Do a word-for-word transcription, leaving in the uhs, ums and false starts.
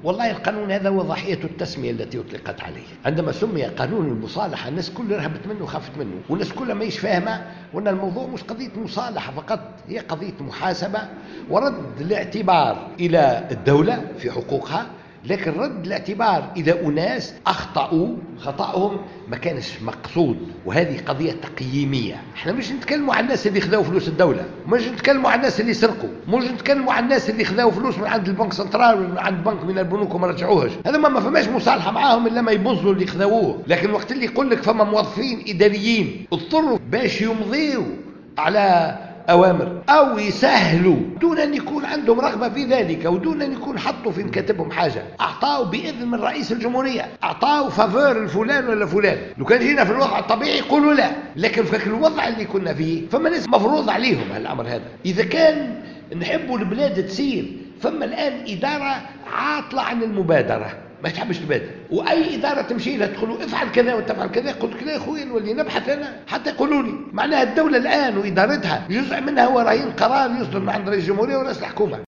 والله القانون هذا هو ضحية التسمية التي أطلقت عليه. عندما سمي قانون المصالحة الناس كلها رهبت منه وخافت منه، والناس كلها ما فاهمة وأن الموضوع مش قضية مصالحة فقط، هي قضية محاسبة ورد الاعتبار إلى الدولة في حقوقها، لكن رد الاعتبار إلى أناس أخطأوا خطأهم ما كانش مقصود، وهذه قضية تقييمية. احنا مش نتكلموا عن الناس اللي خذوا فلوس الدولة، مش نتكلموا عن الناس اللي سرقوا، مش نتكلموا عن الناس اللي خذوا فلوس من عند البنك سنترال ومن عند بنك من البنوك وما رجعوهاش، هذا ما فماش مصالحة معاهم إلا ما يبوظوا اللي خذوه. لكن وقت اللي يقول لك فما موظفين إداريين اضطروا باش يمضيوا على أوامر أو يسهلوا دون أن يكون عندهم رغبة في ذلك ودون أن يكون حطوا في مكاتبهم حاجة، أعطاوا بإذن من رئيس الجمهورية، أعطاوا فافور الفلان ولا فلان. لو كان جينا في الوضع الطبيعي يقولوا لا، لكن في الوضع اللي كنا فيه فما ناس مفروض عليهم هالأمر هذا. إذا كان نحبوا البلاد تسير، فما الآن إدارة عاطلة عن المبادرة، ما تحبش تبادر، واي اداره تمشي لها تقولوا افعل كذا وتفعل كذا، قلت لا يا خويا نولي نبحث انا حتى يقولوا لي. معناها الدوله الان وادارتها جزء منها هو راهين قرار يصدر من عند رئيس الجمهوريه ورئيس الحكومه.